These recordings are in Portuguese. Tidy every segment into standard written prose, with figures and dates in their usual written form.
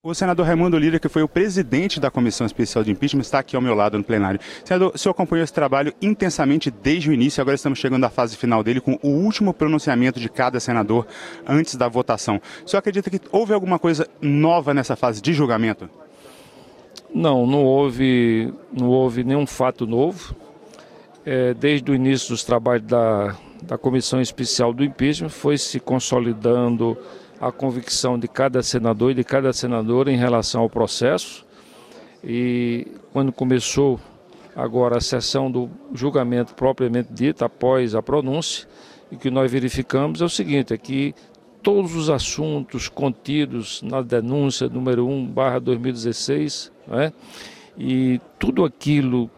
O senador Raimundo Lira, que foi o presidente da Comissão Especial de Impeachment, está aqui ao meu lado no plenário. Senador, o senhor acompanhou esse trabalho intensamente desde o início, agora estamos chegando à fase final dele, com o último pronunciamento de cada senador antes da votação. O senhor acredita que houve alguma coisa nova nessa fase de julgamento? Não houve nenhum fato novo. Desde o início dos trabalhos da Comissão Especial do Impeachment, foi se consolidando a convicção de cada senador e de cada senadora em relação ao processo. E quando começou agora a sessão do julgamento propriamente dito, após a pronúncia, o que nós verificamos é o seguinte, é que todos os assuntos contidos na denúncia número 1/2016, né, e tudo aquilo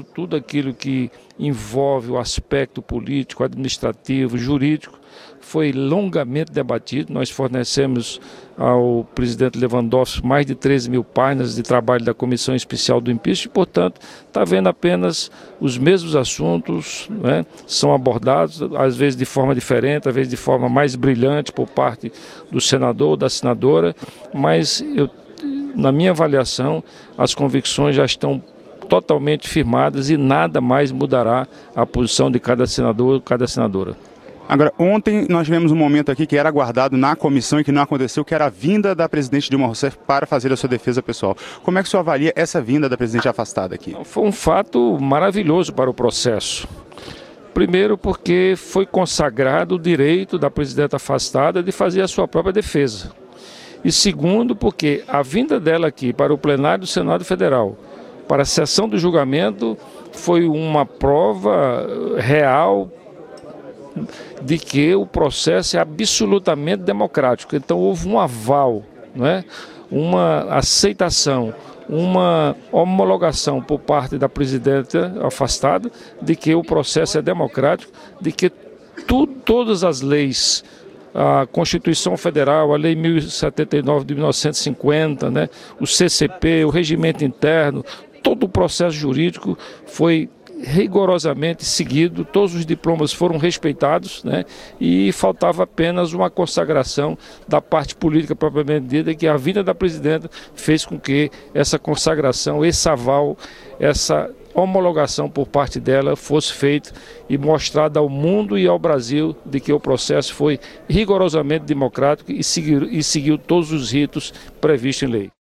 que envolve o aspecto político, administrativo, jurídico, foi longamente debatido. Nós fornecemos ao presidente Lewandowski mais de 13 mil páginas de trabalho da Comissão Especial do Impeachment, portanto, está vendo apenas os mesmos assuntos, né, são abordados, às vezes de forma diferente, às vezes de forma mais brilhante por parte do senador ou da senadora, mas na minha avaliação, as convicções já estão totalmente firmadas e nada mais mudará a posição de cada senador ou cada senadora. Agora, ontem nós tivemos um momento aqui que era aguardado na comissão e que não aconteceu, que era a vinda da presidente Dilma Rousseff para fazer a sua defesa pessoal. Como é que o senhor avalia essa vinda da presidente afastada aqui? Foi um fato maravilhoso para o processo. Primeiro porque foi consagrado o direito da presidenta afastada de fazer a sua própria defesa. E segundo porque a vinda dela aqui para o plenário do Senado Federal, para a sessão do julgamento, foi uma prova real de que o processo é absolutamente democrático. Então houve um aval, né? Uma aceitação, uma homologação por parte da presidenta afastada de que o processo é democrático, de que todas as leis, a Constituição Federal, a Lei 1079 de 1950, né? O CCP, o regimento interno, todo o processo jurídico foi rigorosamente seguido, todos os diplomas foram respeitados, né? E faltava apenas uma consagração da parte política propriamente dita, que a vinda da presidenta fez com que essa consagração, esse aval, essa homologação por parte dela fosse feita e mostrada ao mundo e ao Brasil de que o processo foi rigorosamente democrático e seguiu todos os ritos previstos em lei.